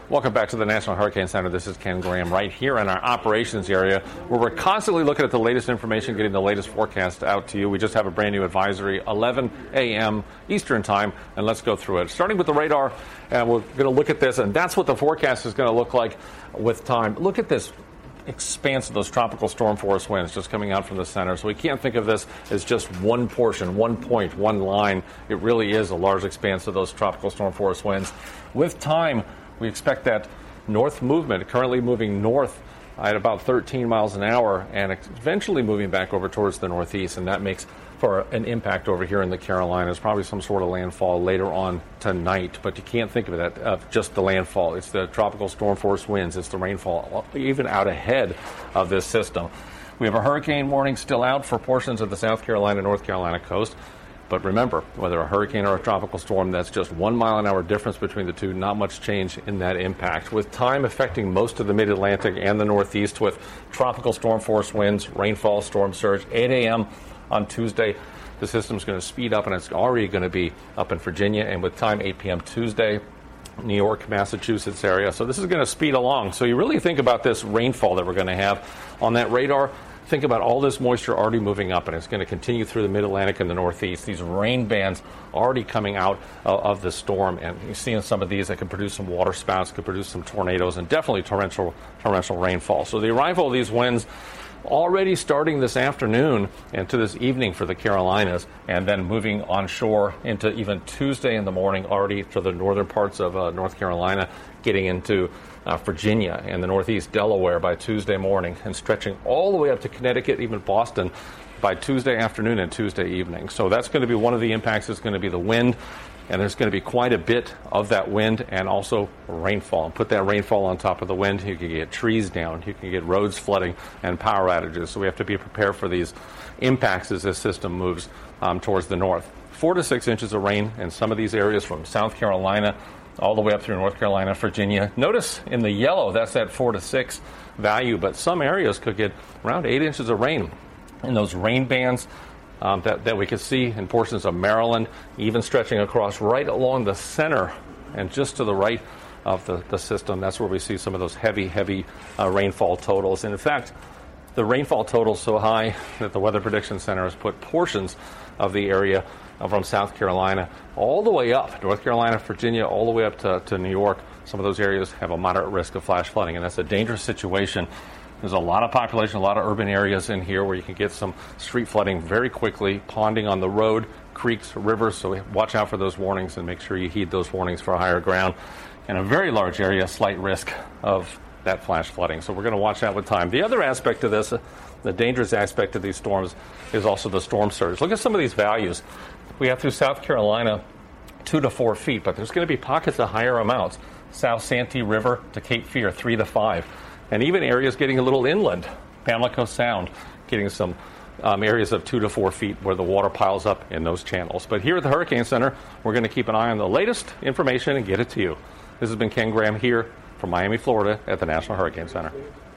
Welcome back to the National Hurricane Center. This is Ken Graham right here in our operations area where we're constantly looking at the latest information, getting the latest forecast out to you. We just have a brand new advisory, 11 a.m. Eastern time, and let's go through it. Starting with the radar, and we're going to look at this, and that's what the forecast is going to look like with time. Look at this expanse of those tropical storm force winds just coming out from the center. So we can't think of this as just one portion, one point, one line. It really is a large expanse of those tropical storm force winds. With time, we expect that north movement, currently moving north at about 13 miles an hour and eventually moving back over towards the northeast, and that makes for an impact over here in the Carolinas, probably some sort of landfall later on tonight. But you can't think of it of just the landfall. It's the tropical storm force winds. It's the rainfall even out ahead of this system. We have a hurricane warning still out for portions of the South Carolina, North Carolina coast. But remember, whether a hurricane or a tropical storm, that's just 1 mile an hour difference between the two. Not much change in that impact. With time affecting most of the mid-Atlantic and the Northeast with tropical storm force winds, rainfall, storm surge, 8 a.m. on Tuesday, the system's going to speed up, and it's already going to be up in Virginia. And with time, 8 p.m. Tuesday, New York, Massachusetts area. So this is going to speed along. So you really think about this rainfall that we're going to have on that radar. Think about all this moisture already moving up, and it's going to continue through the mid-Atlantic and the Northeast. These rain bands already coming out of the storm, and you're seeing some of these that could produce some water spouts, could produce some tornadoes, and definitely torrential rainfall. So the arrival of these winds already starting this afternoon and to this evening for the Carolinas, and then moving onshore into even Tuesday in the morning, already to the northern parts of North Carolina, getting into Virginia and the Northeast Delaware by Tuesday morning, and stretching all the way up to Connecticut, even Boston, by Tuesday afternoon and Tuesday evening. So that's going to be one of the impacts is going to be the wind, and there's going to be quite a bit of that wind and also rainfall. And put that rainfall on top of the wind, you can get trees down, you can get roads flooding and power outages. So we have to be prepared for these impacts as this system moves towards the north. 4 to 6 inches of rain in some of these areas from South Carolina all the way up through North Carolina, Virginia. Notice in the yellow, that's that 4 to 6 value, but some areas could get around 8 inches of rain in those rain bands that we could see in portions of Maryland, even stretching across right along the center and just to the right of the system. That's where we see some of those heavy rainfall totals. And in fact, the rainfall total is so high that the Weather Prediction Center has put portions of the area from South Carolina all the way up, North Carolina, Virginia, all the way up to New York. Some of those areas have a moderate risk of flash flooding, and that's a dangerous situation. There's a lot of population, a lot of urban areas in here where you can get some street flooding very quickly, ponding on the road, creeks, rivers, so watch out for those warnings and make sure you heed those warnings for higher ground. In a very large area, slight risk of that flash flooding. So we're going to watch that with time. The other aspect of this, the dangerous aspect of these storms, is also the storm surge. Look at some of these values. We have through South Carolina 2 to 4 feet, but there's going to be pockets of higher amounts. South Santee River to Cape Fear, 3 to 5. And even areas getting a little inland, Pamlico Sound, getting some areas of 2 to 4 feet where the water piles up in those channels. But here at the Hurricane Center, we're going to keep an eye on the latest information and get it to you. This has been Ken Graham here from Miami, Florida at the National Hurricane Center.